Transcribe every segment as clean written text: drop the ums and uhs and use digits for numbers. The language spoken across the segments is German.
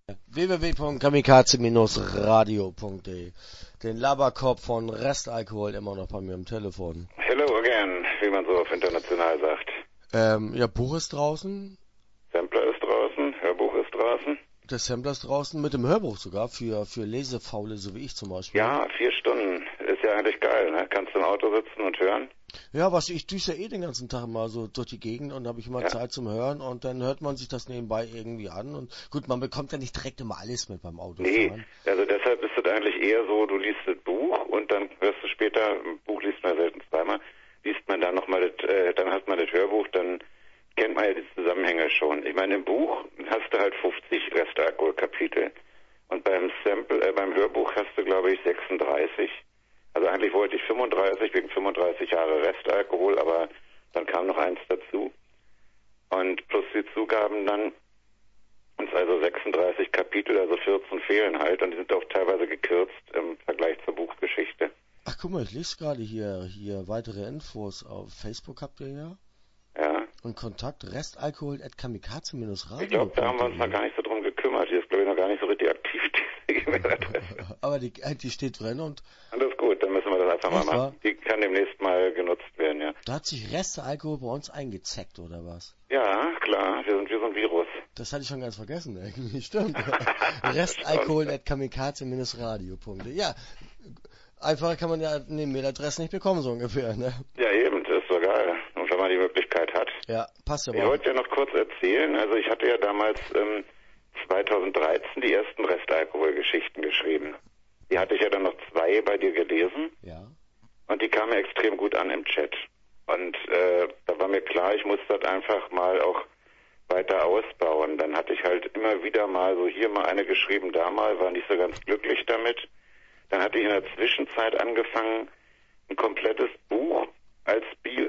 www.kamikaze-radio.de. Den Laberkopf von Restalkohol immer noch bei mir am Telefon. Hello again, wie man so auf international sagt. Ja, Buch ist draußen. Sampler ist draußen, Hörbuch ist draußen. Der Sampler ist draußen, mit dem Hörbuch sogar, für Lesefaule, so wie ich zum Beispiel. Ja, 4 Stunden. Ist ja eigentlich geil, ne? Kannst du im Auto sitzen und hören. Ja, ich düse ja den ganzen Tag mal so durch die Gegend und habe ich immer Zeit zum Hören und dann hört man sich das nebenbei irgendwie an und gut, man bekommt ja nicht direkt immer alles mit beim Autofahren. Nee, also deshalb ist es eigentlich eher so, du liest das Buch und dann hörst du später, ein Buch liest man selten zweimal, liest man dann nochmal dann hat man das Hörbuch, dann kennt man ja die Zusammenhänge schon. Ich meine, im Buch hast du halt 50 Restalkohol-Kapitel und beim Hörbuch hast du, glaube ich, 36. Also eigentlich wollte ich 35, wegen 35 Jahre Restalkohol, aber dann kam noch eins dazu. Und plus die Zugaben dann, und also 36 Kapitel, also 14 fehlen halt, und die sind auch teilweise gekürzt im Vergleich zur Buchgeschichte. Ach, guck mal, ich lese gerade hier weitere Infos. Auf Facebook habt ihr ja. Ja. Und Kontakt restalkohol@kamikaze-radio. Ich glaube, da haben wir uns noch gar nicht so drum gekümmert. Die ist, glaube ich, noch gar nicht so richtig aktiv, diese E-Mail-Adresse. Aber die steht drin und... Das ist gut, dann müssen wir das einfach mal machen. Die kann demnächst mal genutzt werden, ja. Da hat sich Restalkohol bei uns eingezeckt, oder was? Ja, klar, wir sind wie so ein Virus. Das hatte ich schon ganz vergessen, irgendwie. Stimmt. restalkohol@kamikaze-radio.de. Ja, einfacher kann man ja eine Mailadresse nicht bekommen, so ungefähr, ne? Ja, eben, das ist so geil. Und wenn man die Möglichkeit hat. Ja, passt ja mal. Ich wollte ja noch kurz erzählen, also ich hatte ja damals 2013 die ersten Restalkohol-Geschichten geschrieben. Die hatte ich ja dann noch 2 bei dir gelesen. Ja. Und die kamen extrem gut an im Chat. Und da war mir klar, ich muss das einfach mal auch weiter ausbauen. Dann hatte ich halt immer wieder mal so hier mal eine geschrieben, da mal, war nicht so ganz glücklich damit. Dann hatte ich in der Zwischenzeit angefangen, ein komplettes Buch als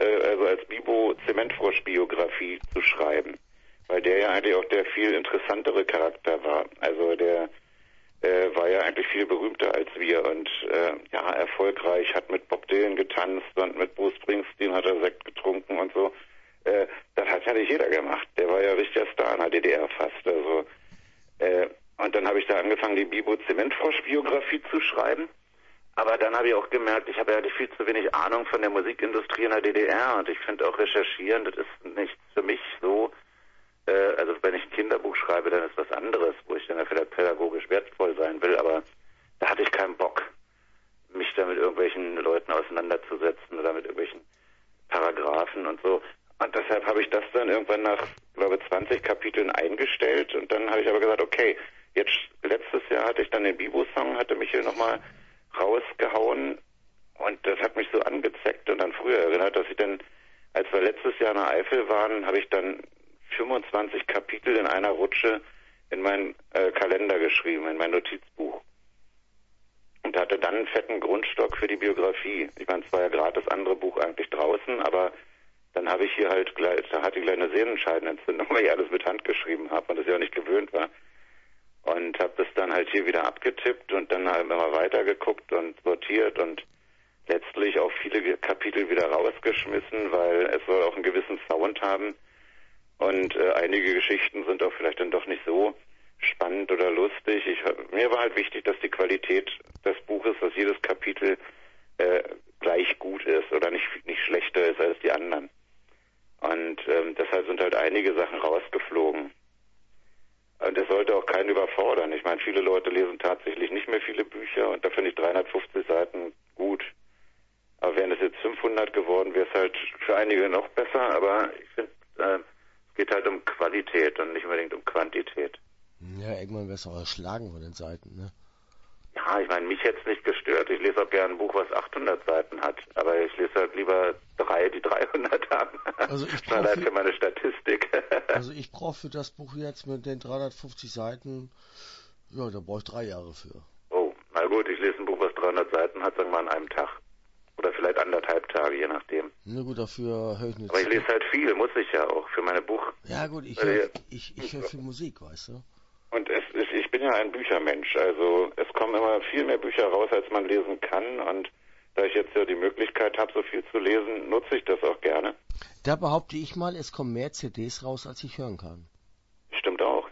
Bibo-Zementfrosch-Biografie zu schreiben. Weil der ja eigentlich auch der viel interessantere Charakter war. Also der war ja eigentlich viel berühmter als wir und erfolgreich, hat mit Bob Dylan getanzt und mit Bruce Springsteen hat er Sekt getrunken und so. Das hat ja nicht jeder gemacht. Der war ja richtiger Star in der DDR fast. Also, und dann habe ich da angefangen, die Bibo-Zementfrosch-Biografie zu schreiben. Aber dann habe ich auch gemerkt, ich habe ja viel zu wenig Ahnung von der Musikindustrie in der DDR und ich finde auch recherchieren, das ist nicht für mich so. Also wenn ich ein Kinderbuch schreibe, dann ist was anderes, wo ich dann ja vielleicht pädagogisch wertvoll sein will, aber da hatte ich keinen Bock, mich da mit irgendwelchen Leuten auseinanderzusetzen oder mit irgendwelchen Paragraphen und so. Und deshalb habe ich das dann irgendwann nach, glaube ich, 20 Kapiteln eingestellt und dann habe ich aber gesagt, okay, letztes Jahr hatte ich dann den Bibo-Song, hatte mich hier nochmal rausgehauen und das hat mich so angezeckt und an früher erinnert, dass ich dann, als wir letztes Jahr in der Eifel waren, habe ich dann 25 Kapitel in einer Rutsche in meinen Kalender geschrieben, in mein Notizbuch. Und hatte dann einen fetten Grundstock für die Biografie. Ich meine, es war ja gerade das andere Buch eigentlich draußen, aber dann habe ich hier hatte ich gleich eine Sehnenscheidenentzündung, weil ich alles mit Hand geschrieben habe und das ja auch nicht gewöhnt war. Und habe das dann halt hier wieder abgetippt und dann halt immer weitergeguckt und sortiert und letztlich auch viele Kapitel wieder rausgeschmissen, weil es soll auch einen gewissen Sound haben. Und einige Geschichten sind auch vielleicht dann doch nicht so spannend oder lustig. Mir war halt wichtig, dass die Qualität des Buches, dass jedes Kapitel gleich gut ist oder nicht schlechter ist als die anderen. Und deshalb sind halt einige Sachen rausgeflogen. Und das sollte auch keinen überfordern. Ich meine, viele Leute lesen tatsächlich nicht mehr viele Bücher und da finde ich 350 Seiten gut. Aber wären es jetzt 500 geworden, wäre es halt für einige noch besser. Aber ich finde, es geht halt um Qualität und nicht unbedingt um Quantität. Ja, irgendwann wäre es auch erschlagen von den Seiten, ne? Ja, ich meine, mich hätte es nicht gestört. Ich lese auch gerne ein Buch, was 800 Seiten hat. Aber ich lese halt lieber 3, die 300 haben. Also ich brauche halt für meine Statistik. Also ich brauche für das Buch jetzt mit den 350 Seiten, ja, da brauche ich 3 Jahre für. Oh, na gut, ich lese ein Buch, was 300 Seiten hat, sagen wir mal an einem Tag. Oder vielleicht 1,5 Tage, je nachdem. Na gut, dafür höre ich nicht. Aber ich lese halt viel, muss ich ja auch, für meine Buch. Ja gut, ich höre viel Musik, weißt du. Und ich bin ja ein Büchermensch, also es kommen immer viel mehr Bücher raus, als man lesen kann und da ich jetzt ja die Möglichkeit habe, so viel zu lesen, nutze ich das auch gerne. Da behaupte ich mal, es kommen mehr CDs raus, als ich hören kann. Stimmt auch,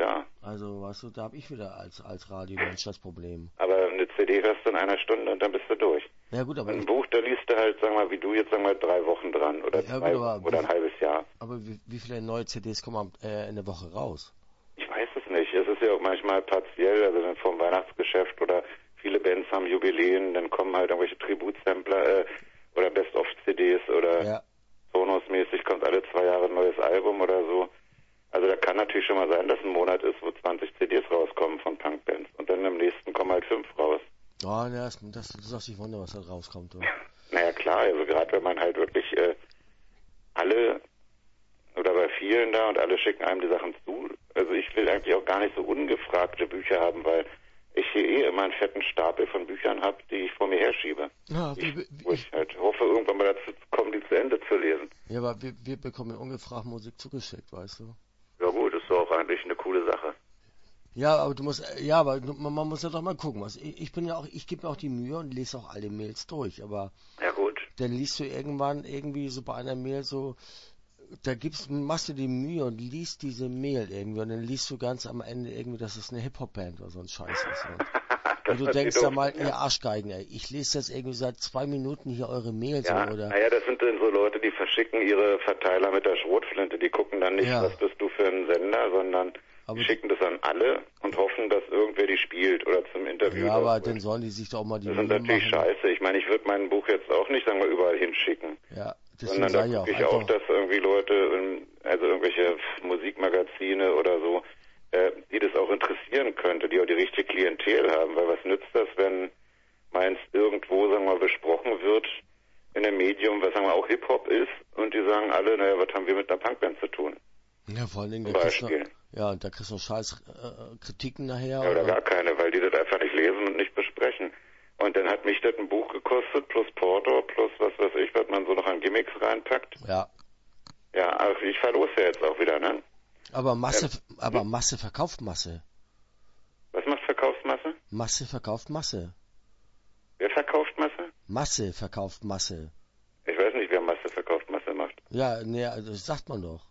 klar. Also, weißt du, da habe ich wieder als Radiomensch das Problem. Aber eine CD hörst du in einer Stunde und dann bist du durch. Ja gut, aber ein Buch, da liest du halt, sag mal, wie du jetzt, sag mal, 3 Wochen dran oder ja, 2 gut, Wochen oder ein halbes Jahr. Aber wie viele neue CDs kommen in der Woche raus? Ich weiß es nicht. Es ist ja auch manchmal partiell, also dann vom Weihnachtsgeschäft oder viele Bands haben Jubiläen, dann kommen halt irgendwelche Tributsampler oder Best-of-CDs oder Sonos-mäßig kommt alle 2 Jahre ein neues Album oder so. Also da kann natürlich schon mal sein, dass ein Monat ist, wo 20 CDs rauskommen von Punkbands und dann im nächsten kommen halt 5 raus. Oh, ja, du sagst nicht Wunder, was da rauskommt. Oder? Naja, klar, also gerade wenn man halt wirklich alle oder bei vielen da und alle schicken einem die Sachen zu. Also ich will eigentlich auch gar nicht so ungefragte Bücher haben, weil ich hier immer einen fetten Stapel von Büchern habe, die ich vor mir herschiebe. Ja, wo ich halt hoffe, irgendwann mal dazu zu kommen, die zu Ende zu lesen. Ja, aber wir bekommen ungefragt Musik zugeschickt, weißt du? Ja gut, ist doch auch eigentlich eine coole Sache. Ja, aber man muss ja doch mal gucken. Ich gebe mir auch die Mühe und lese auch alle Mails durch, aber ja gut. Dann liest du irgendwann irgendwie so bei einer Mail so, machst du die Mühe und liest diese Mail irgendwie und dann liest du ganz am Ende irgendwie, dass es eine Hip-Hop-Band oder so ein Scheiß ist. Und du denkst ja mal, ihr Arschgeigen, ey, ich lese jetzt irgendwie seit 2 Minuten hier eure Mails oder? Naja, das sind dann so Leute, die verschicken ihre Verteiler mit der Schrotflinte, die gucken dann nicht, was bist du für ein Sender, sondern die schicken das an alle und hoffen, dass irgendwer die spielt oder zum Interview. Ja, aber dann sollen die sich doch auch mal die Mühe machen. Das ist natürlich scheiße. Ich meine, ich würde mein Buch jetzt auch nicht, sagen wir, überall hinschicken. Ja, deswegen sondern da gucke ich auch, dass irgendwie Leute, also irgendwelche Musikmagazine oder so, die das auch interessieren könnte, die auch die richtige Klientel haben, weil was nützt das, wenn meins irgendwo, sagen wir mal, besprochen wird in einem Medium, was, sagen wir, auch Hip-Hop ist und die sagen alle, naja, was haben wir mit einer Punkband zu tun? Ja, vor allen Dingen, da kriegst du scheiß Kritiken nachher. Ja, oder gar keine, weil die das einfach nicht lesen und nicht besprechen. Und dann hat mich das ein Buch gekostet, plus Porto, plus was weiß ich, was man so noch an Gimmicks reinpackt. Ja. Ja, also ich verlose ja jetzt auch wieder, ne? Aber Masse verkauft Masse. Was macht Verkaufsmasse? Masse verkauft Masse. Wer verkauft Masse? Masse verkauft Masse. Ich weiß nicht, wer Masse verkauft Masse macht. Ja, nee, das sagt man doch.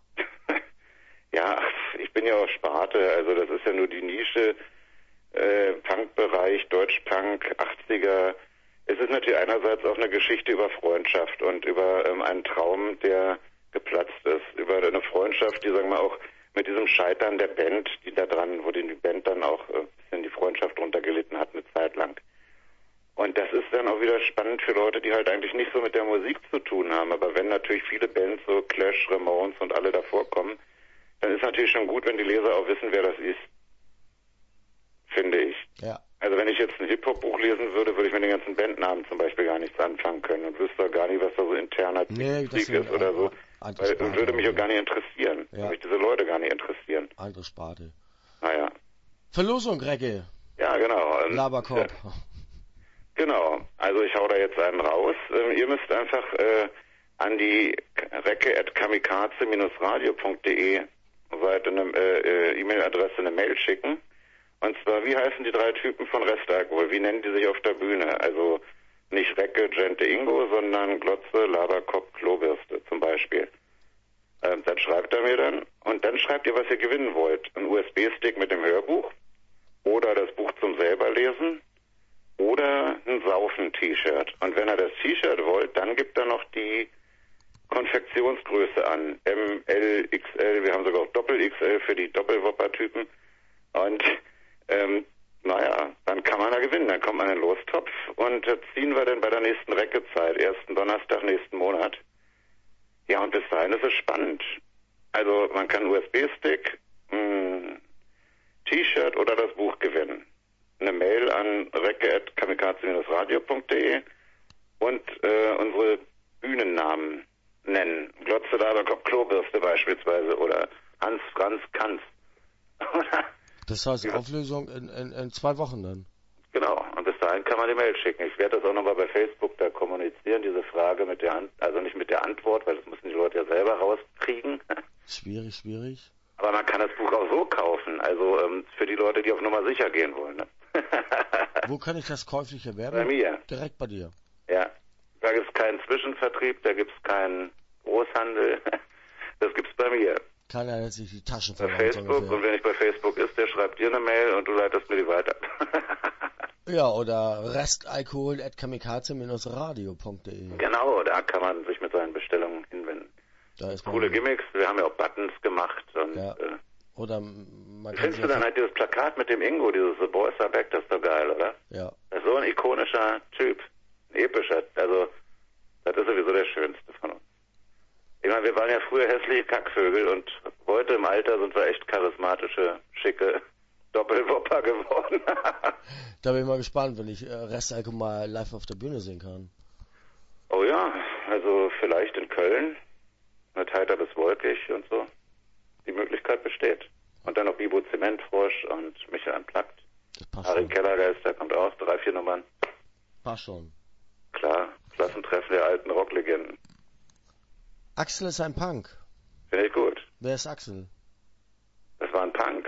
Ja, ich bin ja auch Sparte, also das ist ja nur die Nische, Punkbereich, Deutschpunk, 80er. Es ist natürlich einerseits auch eine Geschichte über Freundschaft und über einen Traum, der geplatzt ist, über eine Freundschaft, die, sagen wir auch, mit diesem Scheitern der Band, die da dran, wo die Band dann auch ein bisschen die Freundschaft runtergelitten hat eine Zeit lang. Und das ist dann auch wieder spannend für Leute, die halt eigentlich nicht so mit der Musik zu tun haben. Aber wenn natürlich viele Bands, so Clash, Ramones und alle davor kommen, dann ist natürlich schon gut, wenn die Leser auch wissen, wer das ist. Finde ich. Ja. Also wenn ich jetzt ein Hip-Hop-Buch lesen würde, würde ich mit den ganzen Bandnamen zum Beispiel gar nichts anfangen können und wüsste gar nicht, was da so interner Krieg ist oder so. Weil würde mich auch gar nicht interessieren. Ja. Würde mich diese Leute gar nicht interessieren. Andere Sparte. Naja. Verlosung, Recke. Ja, genau. Laberkorb. Genau. Also ich hau da jetzt einen raus. Ihr müsst einfach an die recke@kamikaze-radio.de Seite eine E-Mail-Adresse eine Mail schicken. Und zwar, wie heißen die 3 Typen von Restalkohol? Wie nennen die sich auf der Bühne? Also nicht Recke, Gente, Ingo, sondern Glotze, Laberkopf, Klobürste zum Beispiel. Das schreibt er mir dann. Und dann schreibt ihr, was ihr gewinnen wollt. Ein USB-Stick mit dem Hörbuch oder das Buch zum selberlesen oder ein Saufen-T-Shirt. Und wenn ihr das T-Shirt wollt, dann gibt er noch die Konfektionsgröße an. M, L, XL, wir haben sogar auch Doppel-XL für die Doppelwopper-Typen. Und dann kann man da gewinnen. Dann kommt man in den Lostopf und ziehen wir dann bei der nächsten Reckezeit, ersten Donnerstag nächsten Monat. Ja, und bis dahin ist es spannend. Also man kann USB-Stick, T-Shirt oder das Buch gewinnen. Eine Mail an recke@kamikaze-radio.de und unsere Bühnennamen nennen. Glotze, Laberkopf, Klobürste beispielsweise oder Hans Franz Kanz. Das heißt Auflösung in 2 Wochen dann? Genau, und bis dahin kann man die Mail schicken. Ich werde das auch nochmal bei Facebook da kommunizieren, diese Frage mit der also nicht mit der Antwort, weil das müssen die Leute ja selber rauskriegen. Schwierig. Aber man kann das Buch auch so kaufen, also für die Leute, die auf Nummer sicher gehen wollen. Ne? Wo kann ich das käuflich erwerben? Bei mir. Direkt bei dir? Ja, da gibt es keinen Zwischenvertrieb, da gibt es keinen Großhandel, das gibt es bei mir. Keiner hält sich die Taschen voll. Bei Facebook, und wenn ich bei Facebook ist, schreibt dir eine Mail und du leitest mir die weiter. Ja, oder restalkohol@kamikaze-radio.de. Genau, da kann man sich mit seinen Bestellungen hinwenden. Da ist Coole Gimmicks, wir haben ja auch Buttons gemacht. Und, ja. Oder man kann findest du dann halt dieses Plakat mit dem Ingo, dieses The Boys Are Back, das ist doch geil, oder? Ja. Das ist so ein ikonischer Typ, ein epischer, also das ist sowieso der Schönste von uns. Ich meine, wir waren ja früher hässliche Kackvögel und heute im Alter sind wir echt charismatische, schicke Doppelwopper geworden. Da bin ich mal gespannt, wenn ich Restalkohol mal live auf der Bühne sehen kann. Oh ja, also vielleicht in Köln, mit heiter bis wolkig und so. Die Möglichkeit besteht. Und dann noch Bibo Zementfrosch und Michael Unplugged. Das passt Harry schon. Kellergeist, der kommt auch, 3, 4 Nummern. Passt schon. Klar, Klassentreffen der alten Rocklegenden. Axel ist ein Punk. Finde ich gut. Wer ist Axel? Das war ein Punk.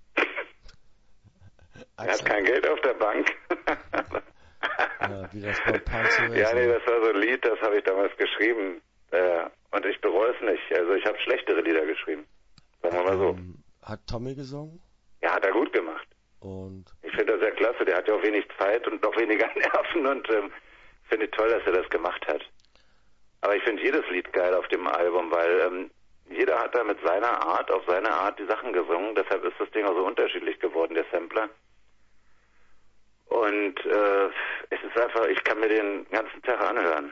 Er hat Axel. kein Geld auf der Bank. Ja, wie das bei Punk so ist. Ja, nee, das war so ein Lied, das habe ich damals geschrieben. Und ich bereue es nicht. Also ich habe schlechtere Lieder geschrieben. Sagen wir mal so. Hat Tommy gesungen? Ja, hat er gut gemacht. Und Ich finde das sehr klasse. Der hat ja auch wenig Zeit und noch weniger Nerven und finde ich toll, dass er das gemacht hat. Aber ich finde jedes Lied geil auf dem Album, weil jeder hat da mit seiner Art, auf seine Art die Sachen gesungen. Deshalb ist das Ding auch so unterschiedlich geworden, der Sampler. Und es ist einfach, ich kann mir den ganzen Tag anhören.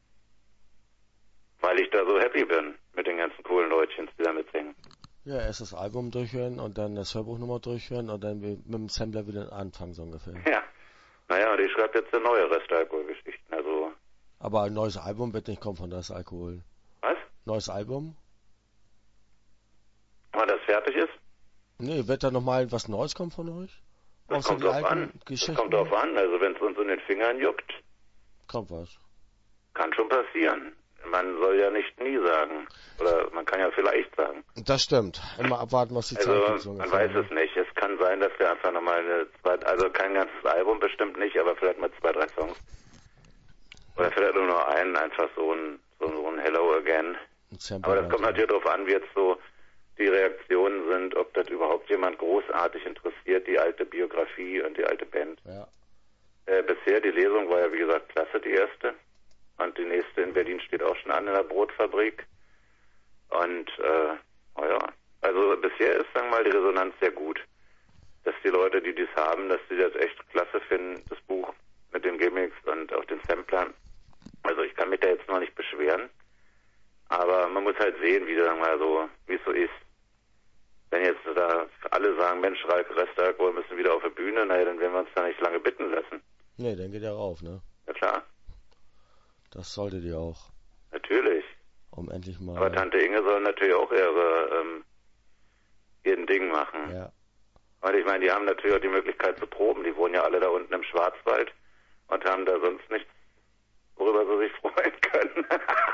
Weil ich da so happy bin mit den ganzen coolen Leutchens, die da mitsingen. ja, erst das Album durchhören und dann das Hörbuch nochmal durchhören und dann mit dem Sampler wieder anfangen, so ungefähr. Ja. Naja, und ich schreibe jetzt eine neue Restalkohol-Geschichten. Also. Aber ein neues Album wird nicht kommen von Restalkohol. Was? Neues Album? Wenn das fertig ist? Nee, wird da nochmal was Neues kommen von euch? Das Außer kommt die drauf alten an. Geschichten? Das kommt drauf an. Also wenn es uns in den Fingern juckt, Kommt was. kann schon passieren. Man soll ja nicht nie sagen. Oder man kann ja vielleicht sagen. Das stimmt. Immer abwarten, was die Zeit Also gibt. So man ungefähr, weiß es nicht. Es kann sein, dass wir einfach nochmal also kein ganzes Album bestimmt nicht, aber vielleicht mal 2, 3 Songs. Oder vielleicht nur noch einen, einfach so ein Hello Again. Ein Sample Aber das kommt natürlich darauf an, wie jetzt so die Reaktionen sind, ob das überhaupt jemand großartig interessiert, die alte Biografie und die alte Band. Ja. Bisher, die Lesung war ja wie gesagt klasse, die erste. Und die nächste in Berlin steht auch schon an in der Brotfabrik. Und, naja, also bisher ist, sagen wir mal, die Resonanz sehr gut. Dass die Leute, die dies haben, dass sie das echt klasse finden, das Buch mit den Gimmicks und auch den Samplern. Also ich kann mich da jetzt noch nicht beschweren. Aber man muss halt sehen, wie, sagen wir mal, so, wie es so ist. Wenn jetzt da alle sagen, Mensch, Restalkohol müssen wieder auf die Bühne, naja, dann werden wir uns da nicht lange bitten lassen. Nee, dann geht er rauf, ne? Ja klar. Das solltet ihr auch. Natürlich. Um endlich mal... Aber Tante Inge soll natürlich auch ihren Ding machen. Ja. Und ich meine, die haben natürlich auch die Möglichkeit zu proben. Die wohnen ja alle da unten im Schwarzwald und haben da sonst nichts, worüber sie sich freuen können.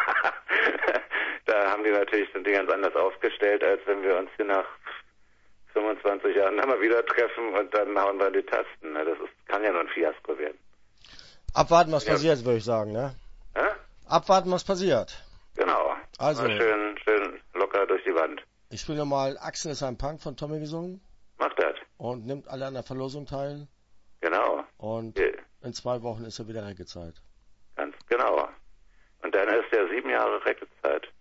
Da haben die natürlich, sind die ganz anders aufgestellt, als wenn wir uns hier nach 25 Jahren mal wieder treffen und dann hauen wir in die Tasten. Das kann ja nur ein Fiasko werden. Abwarten, was passiert, würde ich sagen, ne? Ja? Abwarten, was passiert. Genau. Also. Mal schön locker durch die Wand. Ich spiele nochmal Axel ist ein Punk von Tommy gesungen. Macht das. Und nimmt alle an der Verlosung teil. Genau. Und in 2 Wochen ist er wieder Reckezeit. Ganz genau. Und dann ist ja 7 Jahre Reckezeit.